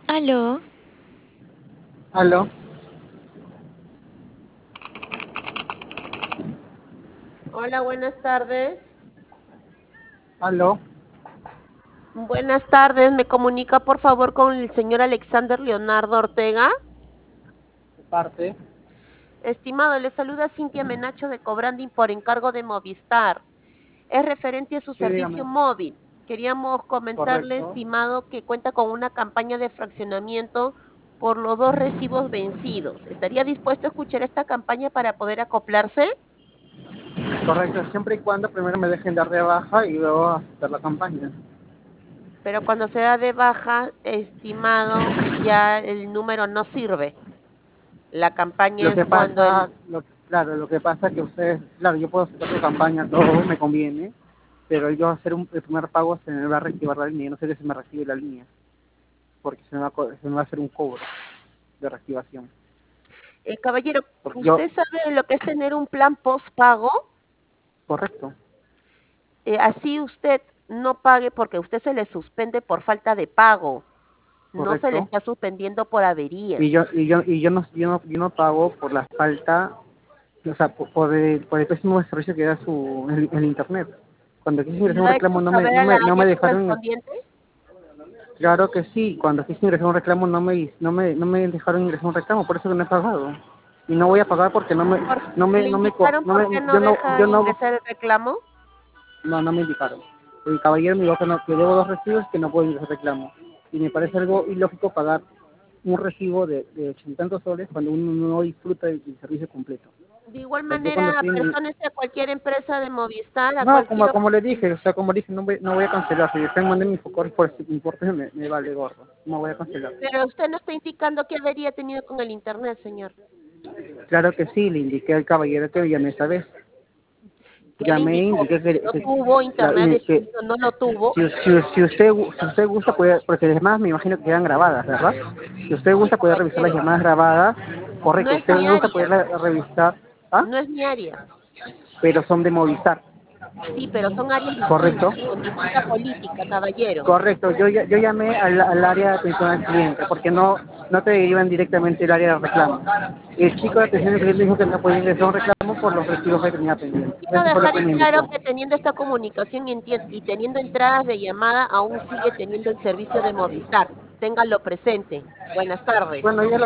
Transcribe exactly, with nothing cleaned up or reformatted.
Aló, Aló, Hola, buenas tardes. aló, Buenas tardes, me comunica por favor con el señor Alexander Leonardo Ortega. de parte. Estimado, le saluda Cintia Menacho de Cobranding por encargo de Movistar. Es referente a su Sí, dígame. servicio móvil. Queríamos comentarle, Correcto, estimado, que cuenta con una campaña de fraccionamiento por los dos recibos vencidos. ¿Estaría dispuesto a escuchar esta campaña para poder acoplarse? correcto. Siempre y cuando primero me dejen dar de baja y luego aceptar la campaña. Pero cuando se da de baja, estimado, ya el número no sirve. La campaña Lo es que cuando pasa, el... lo, claro, lo que pasa es que ustedes, claro, yo puedo aceptar su campaña, todo me conviene, pero yo hacer un, el primer pago se me va a reactivar la línea, y no sé si me reactive la línea, porque se me va, a co- se me va a hacer un cobro de reactivación. Eh, caballero, Porque yo, ¿usted sabe lo que es tener un plan postpago? correcto, Eh, así usted no pague porque usted se le suspende por falta de pago. No se le correcto. está suspendiendo por Y yo, averías. y yo, y yo no, yo no, yo no pago por la falta, o sea, por, por el, por el pésimo servicio que da su, el, el internet. Cuando quise ingresar ¿Lo un ha hecho reclamo no me, saber no a la me, no me área dejaron, correspondiente? claro que sí, cuando quise ingresar un reclamo no me, no me, no me dejaron ingresar un reclamo, por eso que no he pagado. Y no voy a pagar porque no me, ¿Por- no me, ¿Le no me, co- indicaron no por me, qué no yo no, deja yo no, ingresar el reclamo? no, no me indicaron. El caballero me dijo que, no, que debo dos recibos que no puedo ingresar reclamo. Y me parece algo ilógico pagar un recibo de, de ochenta y tantos soles cuando uno no disfruta del, del servicio completo. De igual O sea, yo cuando manera, estoy en, persónese a cualquier empresa de Movistar, a no, como, cualquier... como le dije, o sea, como le dije, no voy, no voy a cancelar. Si están mandando mi focor por ese importe, me, me vale gorro. No voy a cancelar. Pero usted no está indicando qué avería ha tenido con el internet, señor. Claro que sí, le indiqué al caballero que llamé esa vez. ¿Qué le Llamé, indicó? indiqué que, ¿No que, tuvo claro, internet y que definido? ¿No lo tuvo? si, si, si, usted, si usted gusta, puede, porque además me imagino que quedan grabadas, ¿verdad? Si usted gusta, puede revisar las Caballero, llamadas grabadas. no Correcto, es usted mi gusta, área, puede revisar, ¿ah? no es mi área. Pero son de Movistar, Sí, pero son áreas ¿correcto? distintas, con distinta política, caballero. Correcto, yo, ya- yo llamé al, al área de atención al cliente porque no, no te derivan directamente al área de reclamo. El chico de atención al cliente dijo que no podía ingresar un reclamo por los recibos que tenía pendientes. Quiero Eso fue lo dejar que en me claro indicó. que teniendo esta comunicación y, entien- y teniendo entradas de llamada, aún sigue teniendo el servicio de Movistar. Ténganlo presente. Buenas tardes. Bueno, ya lo